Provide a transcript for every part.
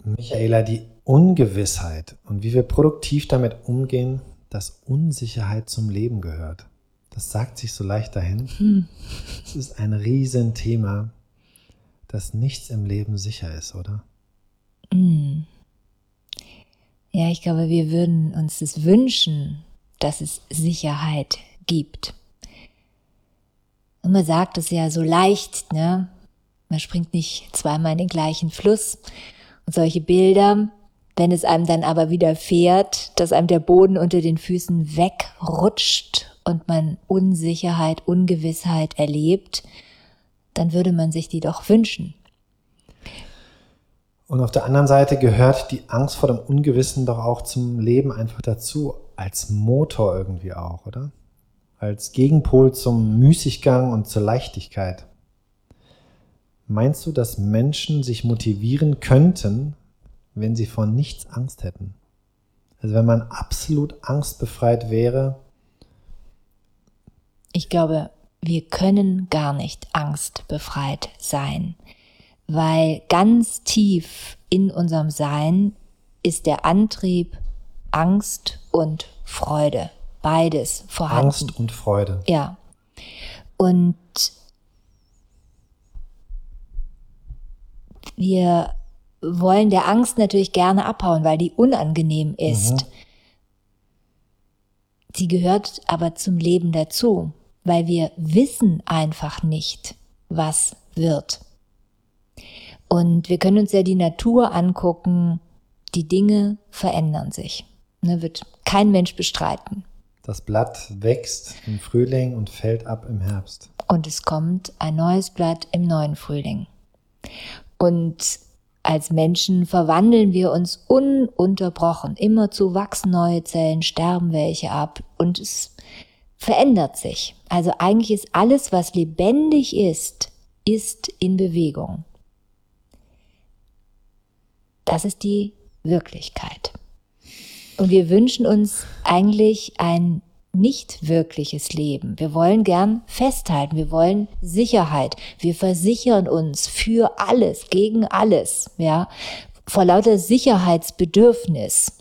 Michaela, die Ungewissheit und wie wir produktiv damit umgehen, dass Unsicherheit zum Leben gehört. Das sagt sich so leicht dahin. Es ist ein Riesenthema, dass nichts im Leben sicher ist, oder? Ja, ich glaube, wir würden uns das wünschen, dass es Sicherheit gibt. Und man sagt es ja so leicht, ne? Man springt nicht zweimal in den gleichen Fluss. Und solche Bilder, wenn es einem dann aber widerfährt, dass einem der Boden unter den Füßen wegrutscht und man Unsicherheit, Ungewissheit erlebt, dann würde man sich die doch wünschen. Und auf der anderen Seite gehört die Angst vor dem Ungewissen doch auch zum Leben einfach dazu, als Motor irgendwie auch, oder? Als Gegenpol zum Müßiggang und zur Leichtigkeit. Meinst du, dass Menschen sich motivieren könnten, wenn sie vor nichts Angst hätten? Also wenn man absolut angstbefreit wäre? Ich glaube, wir können gar nicht angstbefreit sein, weil ganz tief in unserem Sein ist der Antrieb Angst und Freude, beides vorhanden. Angst und Freude. Ja. Und wir wollen der Angst natürlich gerne abhauen, weil die unangenehm ist. Sie gehört aber zum Leben dazu, weil wir wissen einfach nicht, was wird. Und wir können uns ja die Natur angucken, die Dinge verändern sich. Ne, wird kein Mensch bestreiten. Das Blatt wächst im Frühling und fällt ab im Herbst. Und es kommt ein neues Blatt im neuen Frühling. Und als Menschen verwandeln wir uns ununterbrochen. Immerzu wachsen neue Zellen, sterben welche ab und es verändert sich. Also eigentlich ist alles, was lebendig ist in Bewegung. Das ist die Wirklichkeit. Und wir wünschen uns eigentlich ein nicht wirkliches Leben. Wir wollen gern festhalten, wir wollen Sicherheit. Wir versichern uns für alles, gegen alles, ja, vor lauter Sicherheitsbedürfnis.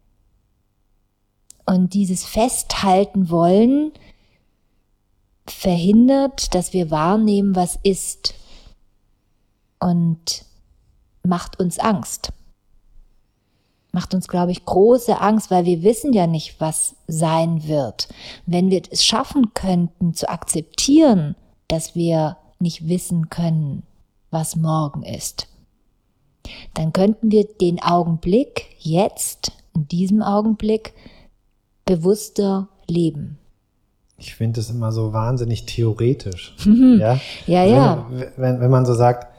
Und dieses Festhalten wollen verhindert, dass wir wahrnehmen, was ist, und macht uns Angst. Macht uns, glaube ich, große Angst, weil wir wissen ja nicht, was sein wird. Wenn wir es schaffen könnten, zu akzeptieren, dass wir nicht wissen können, was morgen ist, dann könnten wir den Augenblick jetzt, in diesem Augenblick, bewusster leben. Ich finde es immer so wahnsinnig theoretisch. Ja? Ja. Wenn man so sagt,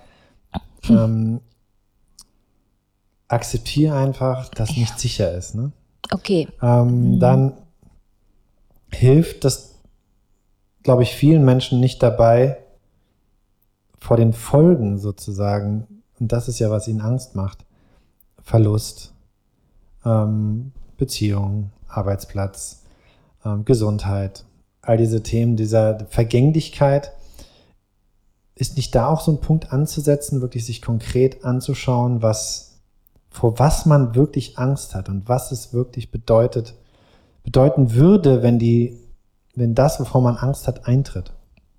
akzeptiere einfach, dass nicht sicher ist. Ne? Okay. Dann hilft das, glaube ich, vielen Menschen nicht dabei, vor den Folgen sozusagen, und das ist ja, was ihnen Angst macht, Verlust, Beziehung, Arbeitsplatz, Gesundheit, all diese Themen, dieser Vergänglichkeit. Ist nicht da auch so ein Punkt anzusetzen, wirklich sich konkret anzuschauen, vor was man wirklich Angst hat und was es wirklich bedeuten würde, wenn das, wovor man Angst hat, eintritt?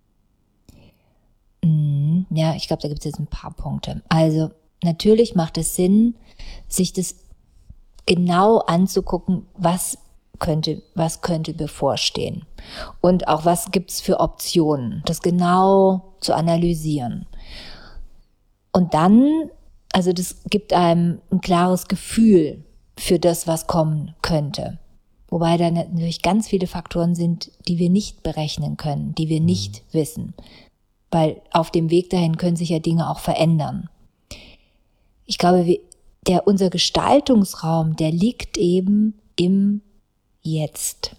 Ja, ich glaube, da gibt es jetzt ein paar Punkte. Also natürlich macht es Sinn, sich das genau anzugucken, was könnte bevorstehen. Und auch, was gibt es für Optionen, das genau zu analysieren. Und dann, also das gibt einem ein klares Gefühl für das, was kommen könnte. Wobei da natürlich ganz viele Faktoren sind, die wir nicht berechnen können, die wir nicht wissen. Weil auf dem Weg dahin können sich ja Dinge auch verändern. Ich glaube, unser Gestaltungsraum, der liegt eben im Jetzt.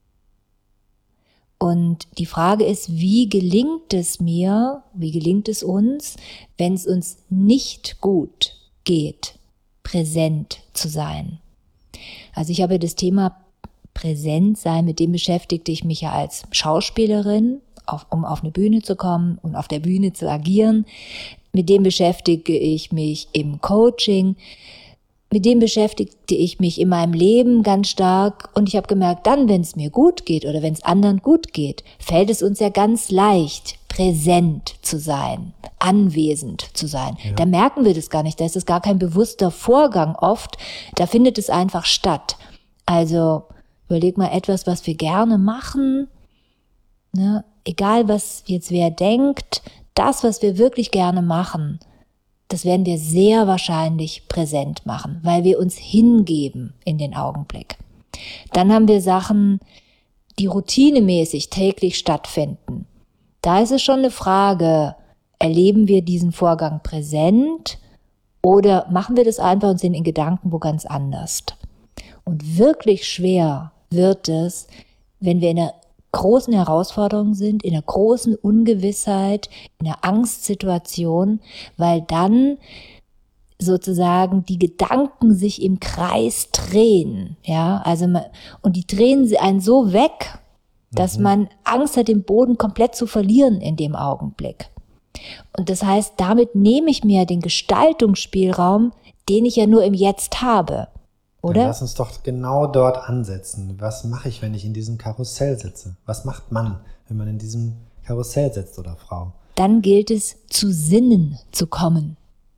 Und die Frage ist, wie gelingt es uns, wenn es uns nicht gut geht, präsent zu sein? Also ich habe das Thema präsent sein, mit dem beschäftigte ich mich ja als Schauspielerin, um auf eine Bühne zu kommen und auf der Bühne zu agieren. mit dem beschäftige ich mich im Coaching, mit dem beschäftigte ich mich in meinem Leben ganz stark und ich habe gemerkt, dann, wenn es mir gut geht oder wenn es anderen gut geht, fällt es uns ja ganz leicht, präsent zu sein, anwesend zu sein. Ja. Da merken wir das gar nicht, da ist es gar kein bewusster Vorgang oft, da findet es einfach statt. Also überleg mal etwas, was wir gerne machen, ne? Egal was jetzt wer denkt, das, was wir wirklich gerne machen, das werden wir sehr wahrscheinlich präsent machen, weil wir uns hingeben in den Augenblick. Dann haben wir Sachen, die routinemäßig täglich stattfinden. Da ist es schon eine Frage, erleben wir diesen Vorgang präsent oder machen wir das einfach und sind in Gedanken wo ganz anders. Und wirklich schwer wird es, wenn wir in einer großen Herausforderungen sind, in einer großen Ungewissheit, in einer Angstsituation, weil dann sozusagen die Gedanken sich im Kreis drehen, ja, also und die drehen sie einen so weg, dass man Angst hat, den Boden komplett zu verlieren in dem Augenblick. Und das heißt, damit nehme ich mir den Gestaltungsspielraum, den ich ja nur im Jetzt habe. Oder? Dann lass uns doch genau dort ansetzen. Was mache ich, wenn ich in diesem Karussell sitze? Was macht man, wenn man in diesem Karussell sitzt oder Frau? Dann gilt es, zu Sinnen zu kommen.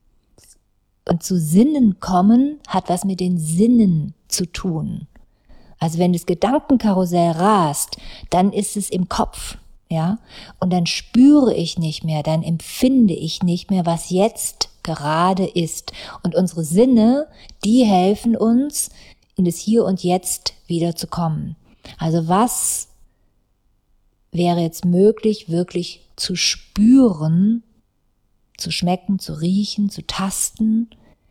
Und zu Sinnen kommen hat was mit den Sinnen zu tun. Also wenn das Gedankenkarussell rast, dann ist es im Kopf, ja? Und dann spüre ich nicht mehr, dann empfinde ich nicht mehr, was jetzt gerade ist. Und unsere Sinne, die helfen uns, in das Hier und Jetzt wieder zu kommen. Also was wäre jetzt möglich, wirklich zu spüren, zu schmecken, zu riechen, zu tasten,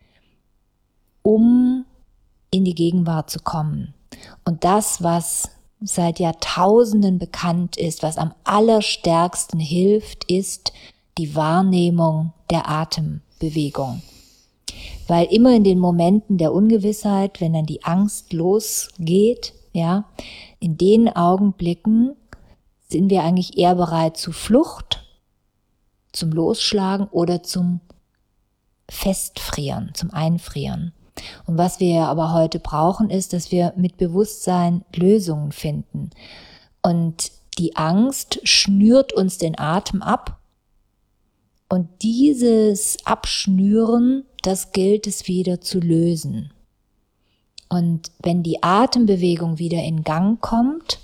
um in die Gegenwart zu kommen. Und das, was seit Jahrtausenden bekannt ist, was am allerstärksten hilft, ist die Wahrnehmung der Atembewegung. Weil immer in den Momenten der Ungewissheit, wenn dann die Angst losgeht, ja, in den Augenblicken sind wir eigentlich eher bereit zu Flucht, zum Losschlagen oder zum Festfrieren, zum Einfrieren. Und was wir aber heute brauchen, ist, dass wir mit Bewusstsein Lösungen finden. Und die Angst schnürt uns den Atem ab. Und dieses Abschnüren, das gilt es wieder zu lösen. Und wenn die Atembewegung wieder in Gang kommt,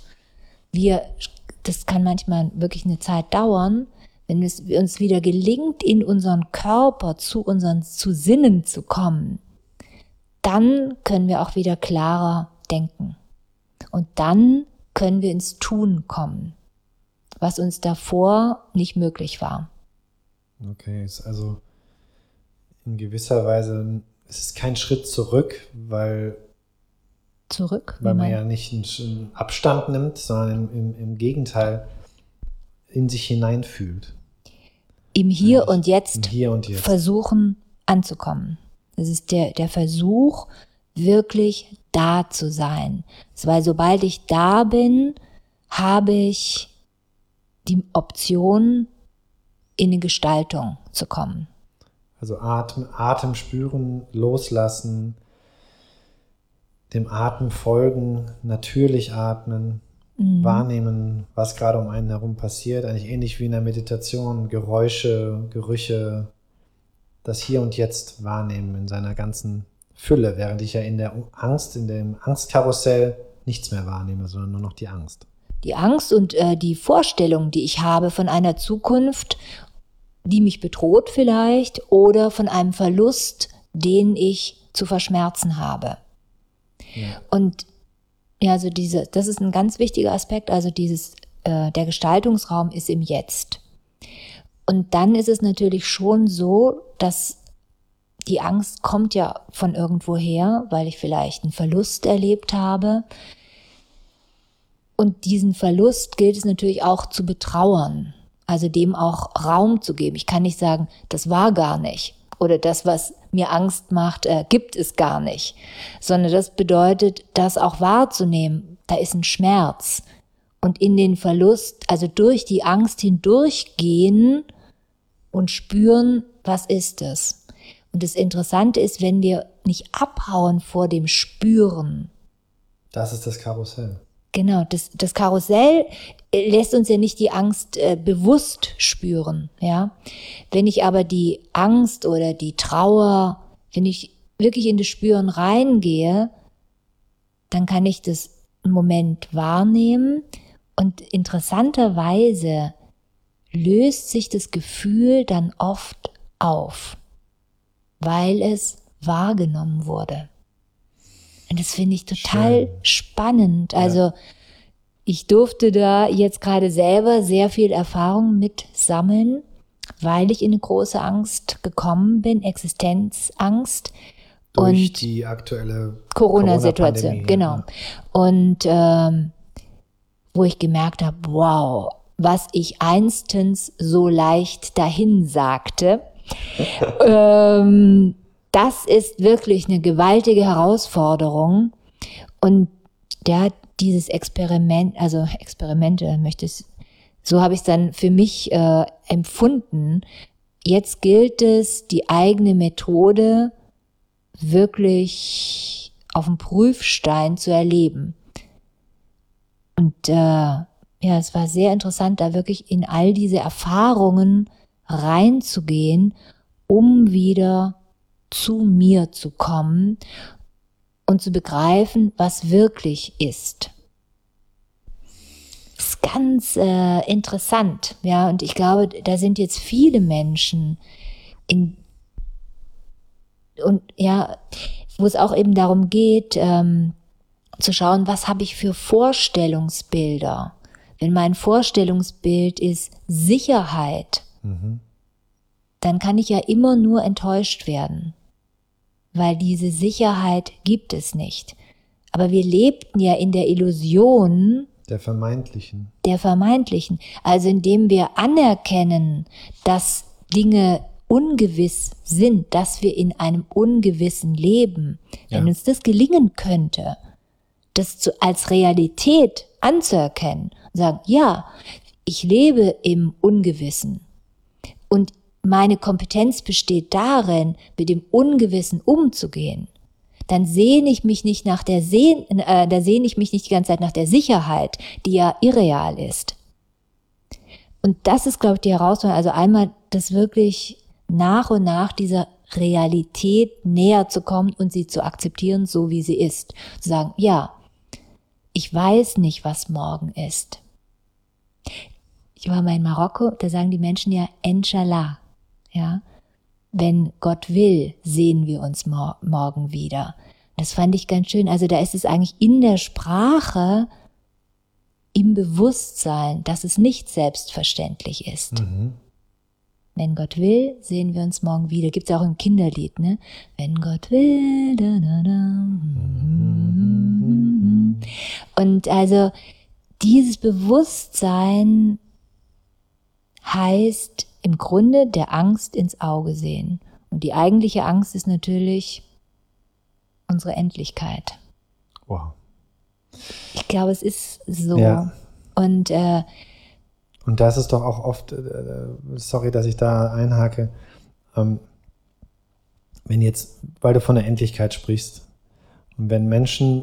das kann manchmal wirklich eine Zeit dauern, wenn es uns wieder gelingt, in unseren Körper zu Sinnen zu kommen, dann können wir auch wieder klarer denken. Und dann können wir ins Tun kommen, was uns davor nicht möglich war. Okay, ist also in gewisser Weise, es ist kein Schritt zurück, weil man ja nicht einen Abstand nimmt, sondern im Gegenteil in sich hineinfühlt. Im Hier und Jetzt Jetzt versuchen anzukommen. Das ist der Versuch, wirklich da zu sein. Weil sobald ich da bin, habe ich die Option, in eine Gestaltung zu kommen. Also Atem spüren, loslassen, dem Atem folgen, natürlich atmen, wahrnehmen, was gerade um einen herum passiert. Eigentlich ähnlich wie in der Meditation, Geräusche, Gerüche, das Hier und Jetzt wahrnehmen in seiner ganzen Fülle, während ich ja in dem Angstkarussell nichts mehr wahrnehme, sondern nur noch die Angst. Die Angst und die Vorstellung, die ich habe von einer Zukunft, die mich bedroht vielleicht, oder von einem Verlust, den ich zu verschmerzen habe. Ja. Und ja, also das ist ein ganz wichtiger Aspekt, also der Gestaltungsraum ist im Jetzt. Und dann ist es natürlich schon so, dass die Angst kommt ja von irgendwo her, weil ich vielleicht einen Verlust erlebt habe. Und diesen Verlust gilt es natürlich auch zu betrauern, also dem auch Raum zu geben. Ich kann nicht sagen, das war gar nicht oder das, was mir Angst macht, gibt es gar nicht, sondern das bedeutet, das auch wahrzunehmen, da ist ein Schmerz und in den Verlust, also durch die Angst hindurchgehen und spüren, was ist es? Und das Interessante ist, wenn wir nicht abhauen vor dem Spüren. Das ist das Karussell. Genau, das Karussell lässt uns ja nicht die Angst bewusst spüren, ja. Wenn ich aber die Angst oder die Trauer, wenn ich wirklich in das Spüren reingehe, dann kann ich das einen Moment wahrnehmen und interessanterweise löst sich das Gefühl dann oft auf, weil es wahrgenommen wurde. Und das finde ich total spannend. Also ich durfte da jetzt gerade selber sehr viel Erfahrung mit sammeln, weil ich in eine große Angst gekommen bin, Existenzangst. Durch die aktuelle Corona-Situation, genau. Und wo ich gemerkt habe, wow, was ich einstens so leicht dahin sagte, das ist wirklich eine gewaltige Herausforderung. Und dieses Experimente möchte ich, so habe ich es dann für mich empfunden. Jetzt gilt es, die eigene Methode wirklich auf dem Prüfstein zu erleben. Und es war sehr interessant, da wirklich in all diese Erfahrungen reinzugehen, um wieder zu mir zu kommen und zu begreifen, was wirklich ist. Das ist ganz interessant, ja, und ich glaube, da sind jetzt viele Menschen wo es auch eben darum geht, zu schauen, was habe ich für Vorstellungsbilder. Wenn mein Vorstellungsbild ist Sicherheit, dann kann ich ja immer nur enttäuscht werden, weil diese Sicherheit gibt es nicht. Aber wir lebten ja in der Illusion der vermeintlichen. Also indem wir anerkennen, dass Dinge ungewiss sind, dass wir in einem ungewissen leben. Wenn uns das gelingen könnte, das als Realität anzuerkennen und sagen, ja, ich lebe im Ungewissen und meine Kompetenz besteht darin, mit dem Ungewissen umzugehen, dann sehne ich mich nicht die ganze Zeit nach der Sicherheit, die ja irreal ist. Und das ist, glaube ich, die Herausforderung. Also einmal das wirklich nach und nach dieser Realität näher zu kommen und sie zu akzeptieren, so wie sie ist. Zu sagen, ja, ich weiß nicht, was morgen ist. Ich war mal in Marokko, da sagen die Menschen ja Inshallah. Ja, wenn Gott will, sehen wir uns morgen wieder. Das fand ich ganz schön. Also da ist es eigentlich in der Sprache, im Bewusstsein, dass es nicht selbstverständlich ist. Wenn Gott will, sehen wir uns morgen wieder. Gibt es auch ein Kinderlied, ne? Wenn Gott will, da, da, da. Und also dieses Bewusstsein heißt im Grunde der Angst ins Auge sehen. Und die eigentliche Angst ist natürlich unsere Endlichkeit. Wow. Ich glaube, es ist so. Ja. Und das ist doch auch oft, sorry, dass ich da einhake, wenn jetzt, weil du von der Endlichkeit sprichst, und wenn Menschen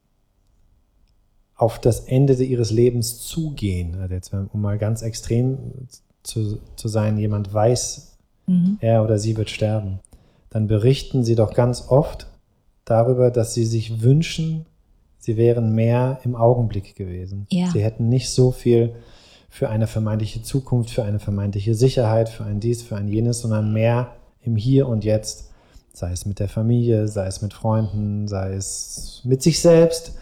auf das Ende ihres Lebens zugehen, also jetzt, um mal ganz extrem zu sein, jemand weiß, er oder sie wird sterben, dann berichten sie doch ganz oft darüber, dass sie sich wünschen, sie wären mehr im Augenblick gewesen. Ja. Sie hätten nicht so viel für eine vermeintliche Zukunft, für eine vermeintliche Sicherheit, für ein dies, für ein jenes, sondern mehr im Hier und Jetzt, sei es mit der Familie, sei es mit Freunden, sei es mit sich selbst.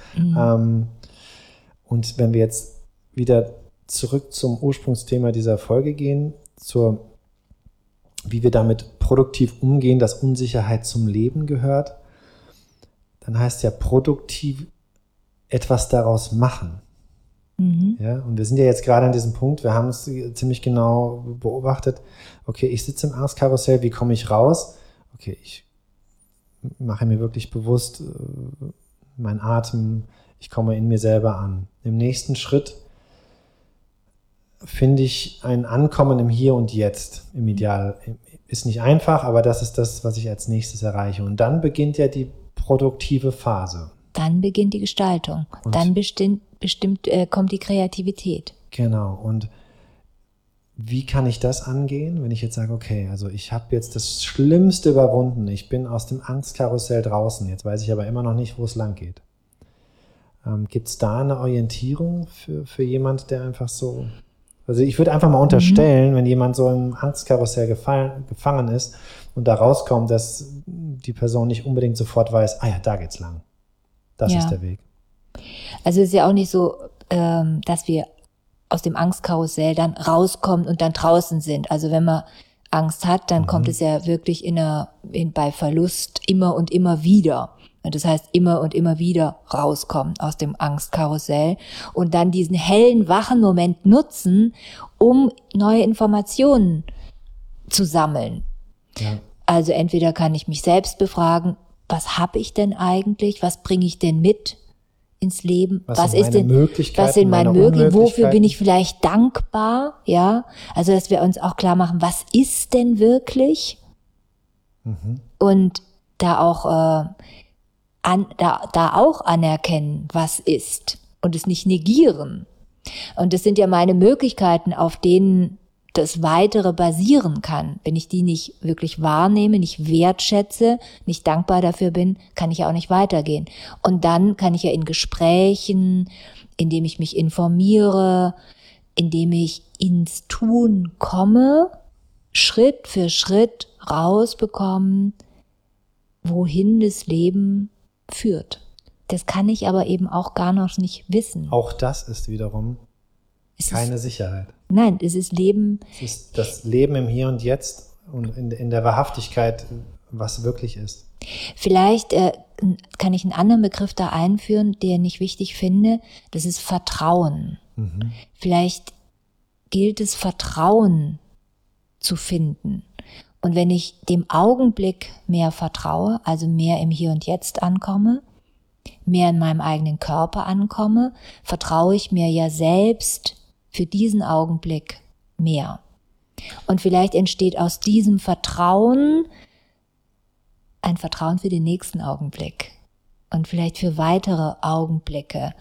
Und wenn wir jetzt wieder zurück zum Ursprungsthema dieser Folge gehen, wie wir damit produktiv umgehen, dass Unsicherheit zum Leben gehört, dann heißt ja produktiv etwas daraus machen. Ja, und wir sind ja jetzt gerade an diesem Punkt, wir haben es ziemlich genau beobachtet, okay, ich sitze im Angstkarussell, wie komme ich raus? Okay, ich mache mir wirklich bewusst meinen Atem, ich komme in mir selber an. Im nächsten Schritt finde ich ein Ankommen im Hier und Jetzt im Ideal. Ist nicht einfach, aber das ist das, was ich als nächstes erreiche. Und dann beginnt ja die produktive Phase. Dann beginnt die Gestaltung. Und dann kommt die Kreativität. Genau. Und wie kann ich das angehen, wenn ich jetzt sage, okay, also ich habe jetzt das Schlimmste überwunden, ich bin aus dem Angstkarussell draußen, jetzt weiß ich aber immer noch nicht, wo es lang geht. Gibt es da eine Orientierung für jemand, der einfach so, also ich würde einfach mal unterstellen, wenn jemand so im Angstkarussell gefangen ist und da rauskommt, dass die Person nicht unbedingt sofort weiß, ja, da geht's lang. Das ist der Weg. Also es ist ja auch nicht so, dass wir aus dem Angstkarussell dann rauskommen und dann draußen sind. Also wenn man Angst hat, dann kommt es ja wirklich bei Verlust immer und immer wieder. Und das heißt, immer und immer wieder rauskommen aus dem Angstkarussell und dann diesen hellen, wachen Moment nutzen, um neue Informationen zu sammeln. Ja. Also entweder kann ich mich selbst befragen, was habe ich denn eigentlich, was bringe ich denn mit ins Leben, was sind meine Möglichkeiten, wofür bin ich vielleicht dankbar, ja, also dass wir uns auch klar machen, was ist denn wirklich und da auch anerkennen, was ist und es nicht negieren. Und das sind ja meine Möglichkeiten, auf denen das Weitere basieren kann. Wenn ich die nicht wirklich wahrnehme, nicht wertschätze, nicht dankbar dafür bin, kann ich ja auch nicht weitergehen. Und dann kann ich ja in Gesprächen, indem ich mich informiere, indem ich ins Tun komme, Schritt für Schritt rausbekommen, wohin das Leben führt. Das kann ich aber eben auch gar noch nicht wissen. Auch das ist wiederum keine Sicherheit. Nein, es ist Leben. Es ist das Leben im Hier und Jetzt und in der Wahrhaftigkeit, was wirklich ist. Vielleicht kann ich einen anderen Begriff da einführen, den ich wichtig finde. Das ist Vertrauen. Vielleicht gilt es, Vertrauen zu finden. Und wenn ich dem Augenblick mehr vertraue, also mehr im Hier und Jetzt ankomme, mehr in meinem eigenen Körper ankomme, vertraue ich mir ja selbst für diesen Augenblick mehr. Und vielleicht entsteht aus diesem Vertrauen ein Vertrauen für den nächsten Augenblick und vielleicht für weitere Augenblicke.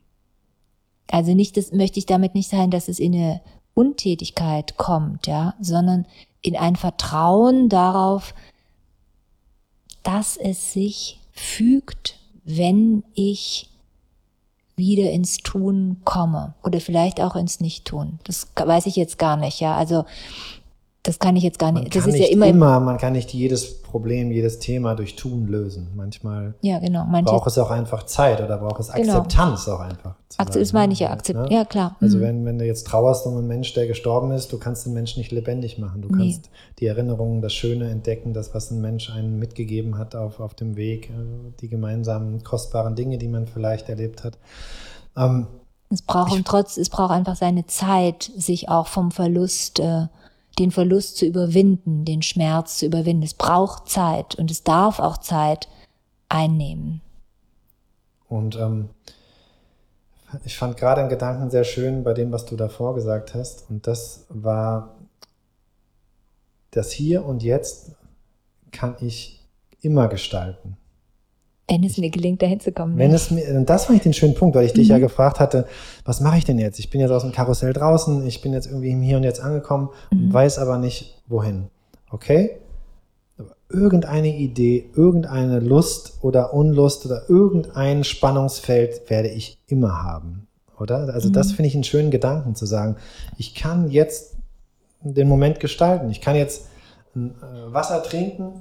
Also das möchte ich damit nicht sagen, dass es in eine Untätigkeit kommt, ja, sondern in ein Vertrauen darauf, dass es sich fügt, wenn ich wieder ins Tun komme oder vielleicht auch ins Nicht-Tun. Das weiß ich jetzt gar nicht, ja. Also das kann ich jetzt gar nicht. Das ist ja man kann nicht jedes Problem, jedes Thema durch Tun lösen. Manchmal braucht es auch einfach Zeit oder braucht es Akzeptanz auch einfach. Das meine ich ja, ja klar. Also wenn du jetzt trauerst um einen Menschen, der gestorben ist, du kannst den Menschen nicht lebendig machen. Du kannst die Erinnerungen, das Schöne entdecken, das, was ein Mensch einem mitgegeben hat auf dem Weg, die gemeinsamen kostbaren Dinge, die man vielleicht erlebt hat. Es braucht einfach seine Zeit, sich auch vom Verlust den Verlust zu überwinden, den Schmerz zu überwinden. Es braucht Zeit und es darf auch Zeit einnehmen. Und ich fand gerade einen Gedanken sehr schön bei dem, was du davor gesagt hast. Und das war, das Hier und Jetzt kann ich immer gestalten. Wenn es mir gelingt, dahin zu kommen. Das fand ich den schönen Punkt, weil ich dich ja gefragt hatte, was mache ich denn jetzt? Ich bin jetzt aus dem Karussell draußen, ich bin jetzt irgendwie im Hier und Jetzt angekommen und weiß aber nicht, wohin. Okay? Aber irgendeine Idee, irgendeine Lust oder Unlust oder irgendein Spannungsfeld werde ich immer haben. Oder? Also das finde ich einen schönen Gedanken, zu sagen, ich kann jetzt den Moment gestalten. Ich kann jetzt Wasser trinken,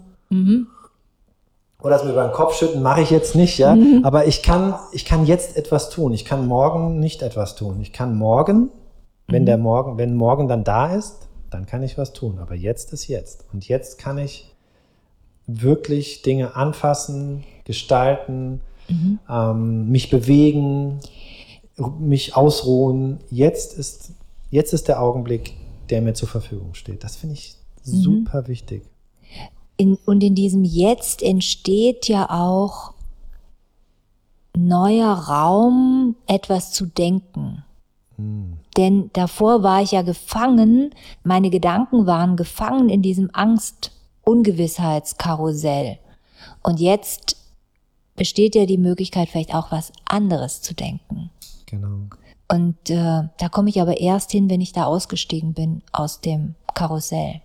oder es mir über den Kopf schütten, mache ich jetzt nicht, ja. Aber ich kann jetzt etwas tun. Ich kann morgen nicht etwas tun. Ich kann morgen, wenn morgen dann da ist, dann kann ich was tun. Aber jetzt ist jetzt. Und jetzt kann ich wirklich Dinge anfassen, gestalten, mich bewegen, mich ausruhen. Jetzt ist der Augenblick, der mir zur Verfügung steht. Das finde ich super wichtig. Und in diesem Jetzt entsteht ja auch neuer Raum, etwas zu denken. Denn davor war ich ja gefangen, meine Gedanken waren gefangen in diesem Angst-Ungewissheitskarussell. Und jetzt besteht ja die Möglichkeit, vielleicht auch was anderes zu denken. Genau. Und da komme ich aber erst hin, wenn ich da ausgestiegen bin aus dem Karussell.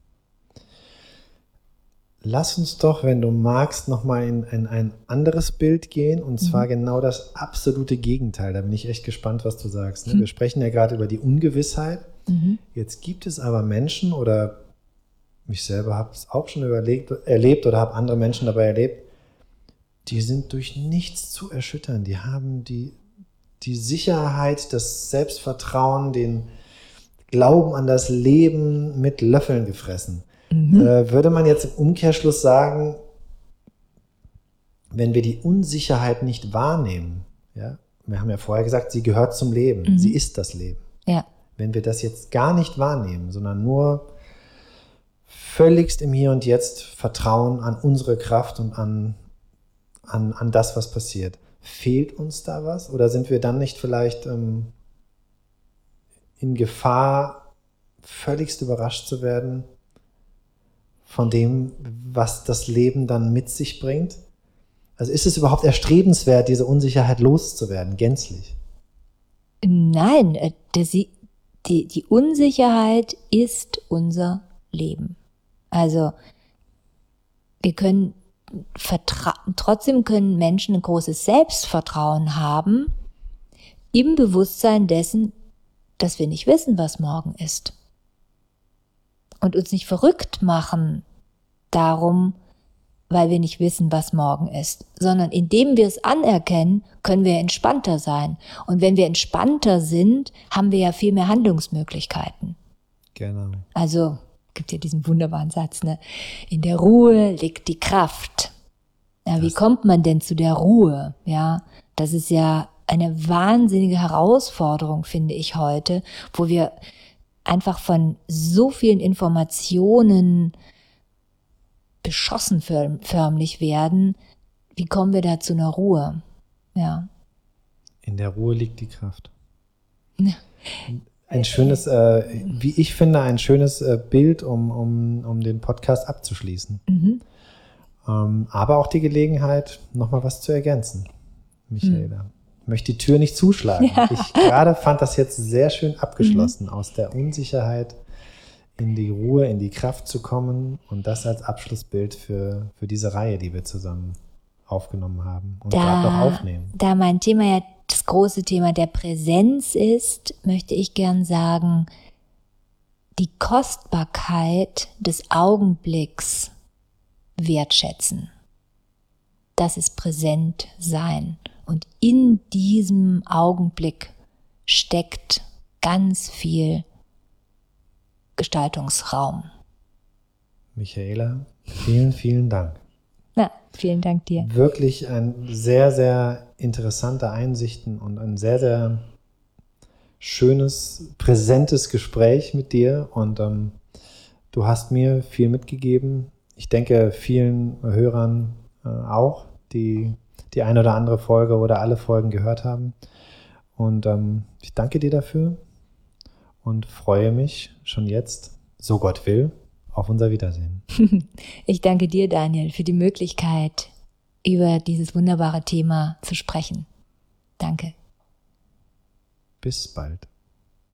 Lass uns doch, wenn du magst, nochmal in ein anderes Bild gehen, und zwar genau das absolute Gegenteil. Da bin ich echt gespannt, was du sagst. Ne? Wir sprechen ja gerade über die Ungewissheit. Jetzt gibt es aber Menschen, oder mich selber habe es auch schon erlebt oder habe andere Menschen dabei erlebt, die sind durch nichts zu erschüttern. Die haben die Sicherheit, das Selbstvertrauen, den Glauben an das Leben mit Löffeln gefressen. Würde man jetzt im Umkehrschluss sagen, wenn wir die Unsicherheit nicht wahrnehmen, ja, wir haben ja vorher gesagt, sie gehört zum Leben, sie ist das Leben. Ja. Wenn wir das jetzt gar nicht wahrnehmen, sondern nur völligst im Hier und Jetzt vertrauen an unsere Kraft und an das, was passiert, fehlt uns da was? Oder sind wir dann nicht vielleicht in Gefahr, völligst überrascht zu werden von dem, was das Leben dann mit sich bringt? Also ist es überhaupt erstrebenswert, diese Unsicherheit loszuwerden, gänzlich? Nein, die Unsicherheit ist unser Leben. Also wir können trotzdem können Menschen ein großes Selbstvertrauen haben, im Bewusstsein dessen, dass wir nicht wissen, was morgen ist. Und uns nicht verrückt machen darum, weil wir nicht wissen, was morgen ist, sondern indem wir es anerkennen, können wir entspannter sein. Und wenn wir entspannter sind, haben wir ja viel mehr Handlungsmöglichkeiten. Genau. Also gibt ja diesen wunderbaren Satz, ne? In der Ruhe liegt die Kraft. Ja, wie kommt man denn zu der Ruhe? Ja, das ist ja eine wahnsinnige Herausforderung, finde ich heute, wo wir einfach von so vielen Informationen beschossen förmlich werden. Wie kommen wir da zu einer Ruhe? Ja. In der Ruhe liegt die Kraft. Ja. Ein schönes, wie ich finde, ein schönes Bild, um den Podcast abzuschließen. Aber auch die Gelegenheit, nochmal was zu ergänzen, Michaela. Ich möchte die Tür nicht zuschlagen. Ja. Ich gerade fand das jetzt sehr schön abgeschlossen, aus der Unsicherheit in die Ruhe, in die Kraft zu kommen, und das als Abschlussbild für diese Reihe, die wir zusammen aufgenommen haben und gerade noch aufnehmen. Da mein Thema ja das große Thema der Präsenz ist, möchte ich gern sagen, die Kostbarkeit des Augenblicks wertschätzen. Das ist präsent sein. Und in diesem Augenblick steckt ganz viel Gestaltungsraum. Michaela, vielen, vielen Dank. Na, vielen Dank dir. Wirklich ein sehr, sehr interessante Einsichten und ein sehr, sehr schönes, präsentes Gespräch mit dir. Und du hast mir viel mitgegeben. Ich denke, vielen Hörern auch, die eine oder andere Folge oder alle Folgen gehört haben. Und ich danke dir dafür und freue mich schon jetzt, so Gott will, auf unser Wiedersehen. Ich danke dir, Daniel, für die Möglichkeit, über dieses wunderbare Thema zu sprechen. Danke. Bis bald.